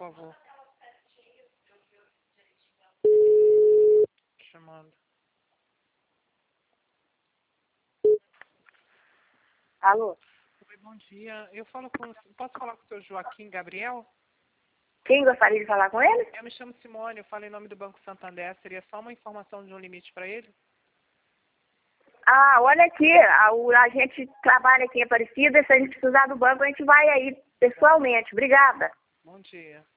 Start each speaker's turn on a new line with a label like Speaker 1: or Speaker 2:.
Speaker 1: favor. Chamando.
Speaker 2: Alô?
Speaker 1: Oi, bom dia. Posso falar com o senhor Joaquim Gabriel?
Speaker 2: Quem gostaria de falar com ele?
Speaker 1: Eu me chamo Simone, eu falo em nome do Banco Santander. Seria só uma informação de um limite para ele?
Speaker 2: Ah, olha aqui, a gente trabalha aqui em Aparecida, se a gente precisar do banco, a gente vai aí pessoalmente. Obrigada.
Speaker 1: Bom dia.